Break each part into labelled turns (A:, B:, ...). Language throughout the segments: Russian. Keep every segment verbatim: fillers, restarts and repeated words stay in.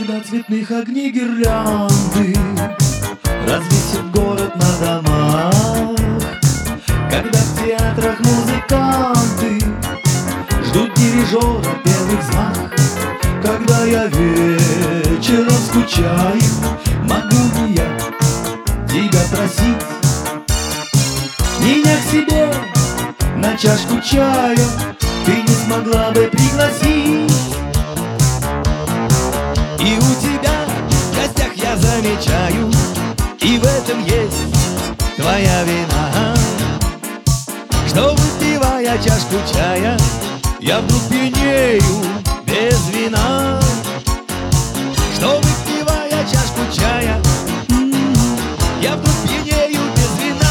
A: Когда цветных огней гирлянды развесит город на домах, когда в театрах музыканты ждут дирижера первых знак, когда я вечером скучаю, могу ли я тебя просить меня к себе на чашку чая? Ты не смогла бы пригласить? И у тебя в гостях я замечаю, и в этом есть твоя вина, что, выпивая чашку чая, я вдруг пьянею без вина. Что, выпивая чашку чая, я вдруг пьянею без вина.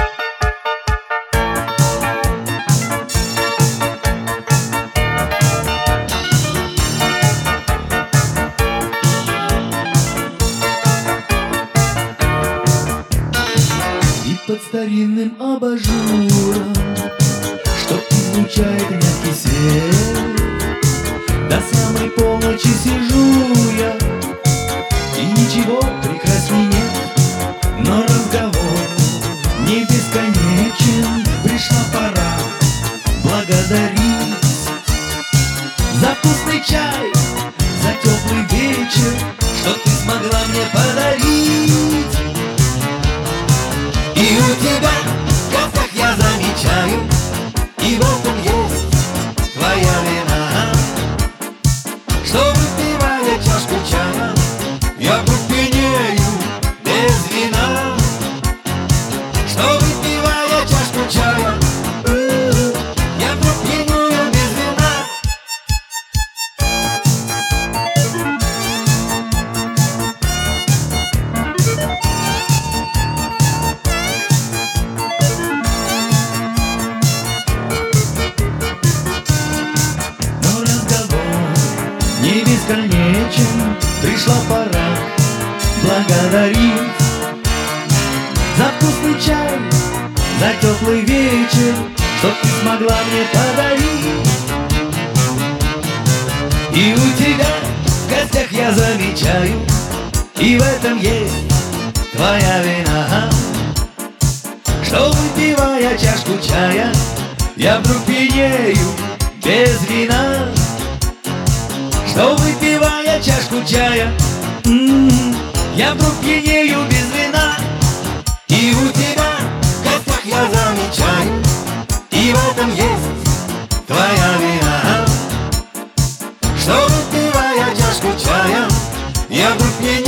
A: И под старинным абажуром, что излучает мягкий свет, до самой полночи сижу я, и ничего прекрасней нет. Но разговор не бесконечен, пришла пора благодарить за вкусный чай, за теплый вечер, что ты смогла мне подарить. И у тебя в гостях я замечаю, и в этом есть твоя вина, что, выпивая чашку чая, я вдруг пьянею без вина. Что, выпивая чашку чая, я вдруг пьянею без вина. Но разговор не бесконечен, пришла пора благодарить за вкусный чай, за теплый вечер, что ты смогла мне подарить. И у тебя в гостях я замечаю, и в этом есть твоя вина, что, выпивая чашку чая, я вдруг пьянею без вина. Что, выпивая чашку чая, м-м, я вдруг пьянею без вина. И у тебя в гостях я замечаю, и в этом есть твоя вина, что, выпивая чашку чая, я вдруг пьянею